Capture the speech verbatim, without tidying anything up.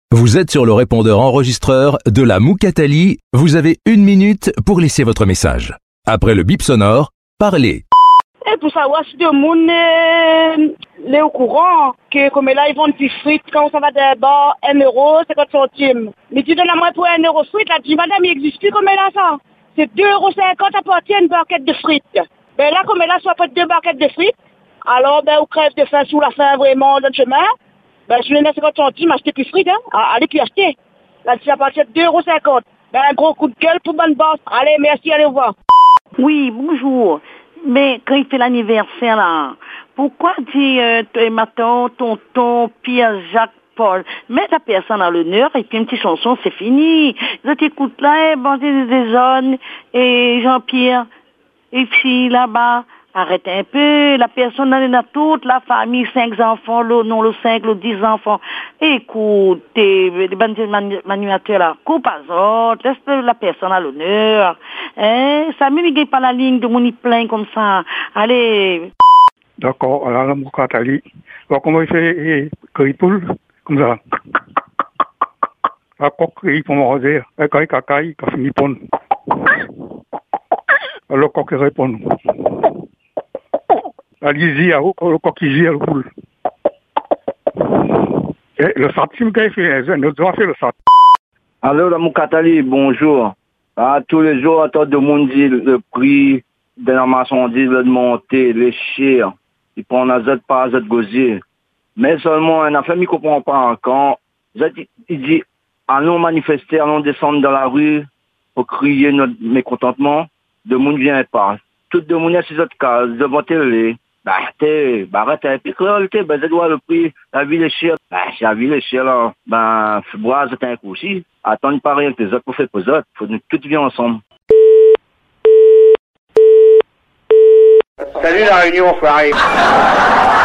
Vous êtes sur le répondeur enregistreur de la Moukatali. Vous avez une minute pour laisser votre message. Après le bip sonore, parlez. Et pour savoir si le monde est, est au courant que comme là ils vendent des frites quand ça va des bars un euro cinquante centimes. Mais tu donnes à moi pour un euro frites, là tu dis madame il existe plus comme là ça. C'est deux euros cinquante à partir d'une barquette de frites. Ben là comme là soit pas deux barquettes de frites, alors ben on crève de faim sous la faim vraiment dans le chemin. Ben je venais cinquante centimes acheter plus frites, hein. Allez puis acheter. Là tu à partir de deux euros cinquante. Ben un gros coup de gueule pour bonne base. Allez merci, allez au revoir. Oui, bonjour. Mais quand il fait l'anniversaire, là, pourquoi dit euh, matin, tonton, Pierre, Jacques, Paul, mets la personne à l'honneur et puis une petite chanson, c'est fini. Je t'écoute là, bon, des zones, et Jean-Pierre, et puis là-bas, arrête un peu, la personne elle est dans toute la famille, cinq enfants, le non, le cinq, le dix enfants. Écoute, les bandits manuateurs là, coupe à autres, laisse la personne à l'honneur. Hein? Ça même il pas la ligne de mon plein comme ça. Allez. D'accord, alors la Moukatali. Alors comment il fait Kripoul comme ça. La coque il faut manger, et quand il cacaille, il finit pon. Le coq répond. La lisier, le coquille, le poule. Le satim qu'il fait, nous devons faire le sat. Alors, la Moukatali, bonjour. Ah, tous les jours, à tout le monde dit le prix de la marchandise de monter, les chers. Ils prennent un Z par Z gosier. Mais seulement, un affaire, il ne comprend pas. Quand il dit, allons manifester, allons descendre dans la rue pour crier notre mécontentement, le monde ne vient pas. Tout le monde est sur cette case, devant télé. Bah, t'es, bah, arrête, et puis, réalité, ben, c'est le prix, la ville est chère. Bah, si la ville est chère, là, ben, bois, c'est un coup aussi. Attends, pas rien que les autres pour faire pour les autres. Faut que nous tous vivions ensemble. Salut la réunion, Fleury.